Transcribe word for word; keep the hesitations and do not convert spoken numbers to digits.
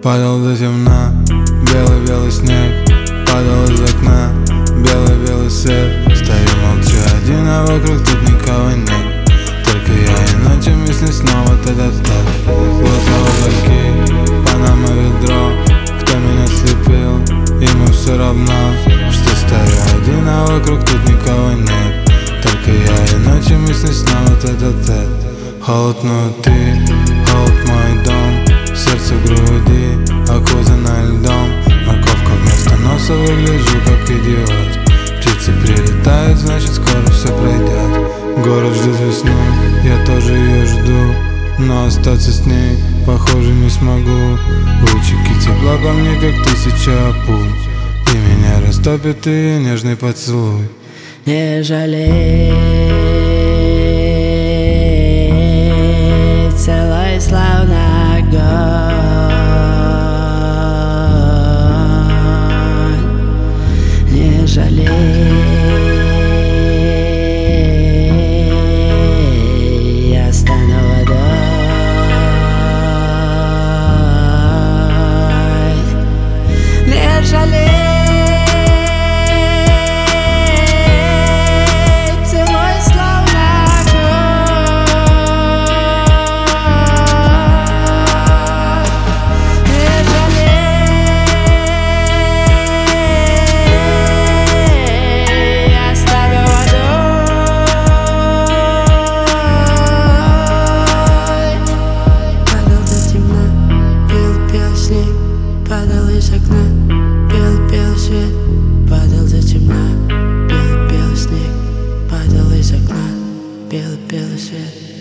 Падал до темна, белый-белый снег. Падал из окна, белый-белый свет. Стою молча один, а вокруг тут никого нет. Только я и ночью мысли снова тет-а-тет. Глаза угольки, Панама ведро. Кто меня слепил, ему все равно, что стою один, а вокруг тут никого нет. Только я и ночью мысли снова тет-а-тет. Холод внутри, холод мой дом. Сердце в груди, окутано льдом. Морковка вместо носа, выгляжу как идиот. Птицы прилетают, значит скоро все пройдет. Город ждет весну, я тоже ее жду. Но остаться с ней, похоже, не смогу. Лучики тепла по мне, как тысяча пуль. И меня растопит ее нежный поцелуй. Не жалей, целой словно огонь. Не жалей, я стану водой. Не жалей. Падал из окна, белый-белый свет. Падал до темна, белый-белый снег. Падал из окна, белый-белый свет.